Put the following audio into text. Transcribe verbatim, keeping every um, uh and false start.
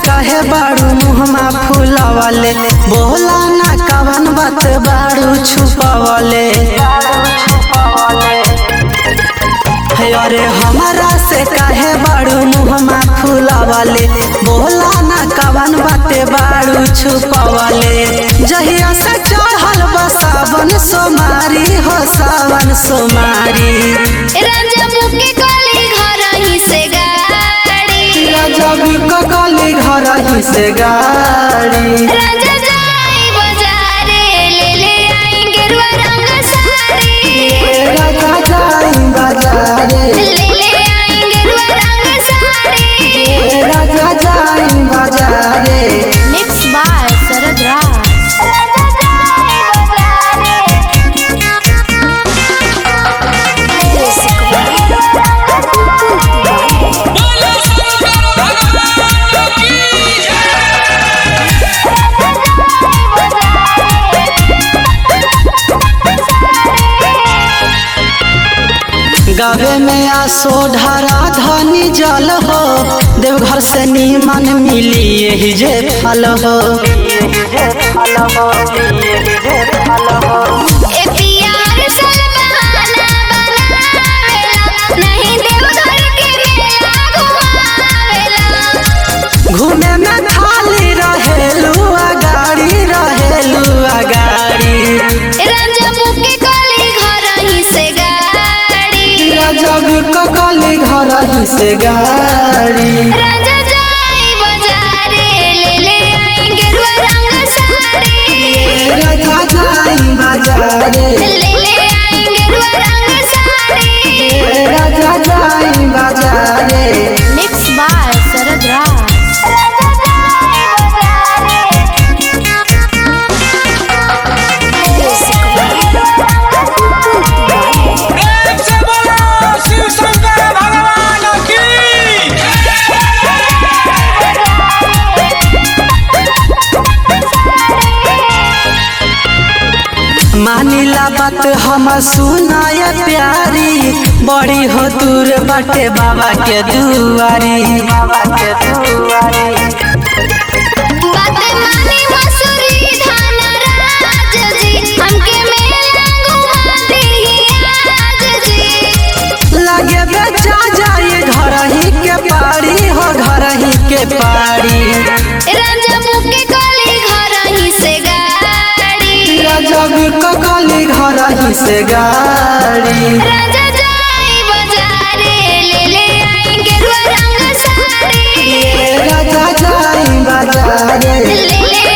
कहे बारू मुहमा फूलावले बोला ना कवन बात बारू छुपावले। अरे हमारा से कहे बारू मुहमा फूलावले बोला ना कवन बात बारू छुपावले। जहिया से चढ़ल बा सावन सोमारी हो सावन सोमारी जब ककली घर ही से गाड़ी राजा जाई बाजारे ले ले आई गेरुआ रंग साड़ी। राजा जाई बाजारे ले ले आई गेरुआ रंग साड़ी। राजा जाई बाजारे। मिक्स बाय शरद राज। राजा जाई बाजारे गावे में आसो ढारा धनी जल हो देवघर से नीमन मिली यही जे फल हो। ए प्यार सल बहाना बनावेला नहीं देवघर के मेला घुमावेला। घूमे में खाली रहेलू गाड़ी रहेलू गाड़ी राजा मुके कली घर ही से गाड़ी। जब ककली घर ही से गाड़ी राजा जाई बाजारे ले ले आई गेरुआ रंग साड़ी। राजा जाई बाजारे ले ले आई गेरुआ रंग साड़ी। राजा जाई बाजारे। मिक्स बाय शरद राज। राजा जाई बाजारे प्रेम से बोलो शिव शंकर भगवान की। मानिला बात हम सुनाय प्यारी बड़ी हो दूर बटे बाबा के दुआरी बाबा के दुआरी। बात मानी मसूरी धान राज जी हमके मेला घुमा दी आज जी। लगे बेचा जाए घर ही के पारी हो घर ही के पारी राजा मुके कली घर ही से गाड़ी। जब ककली घर ही से गाड़ी राजा जाई बाजारे ले ले आई गेरुआ रंग साड़ी। राजा जाई बाजारे ले ले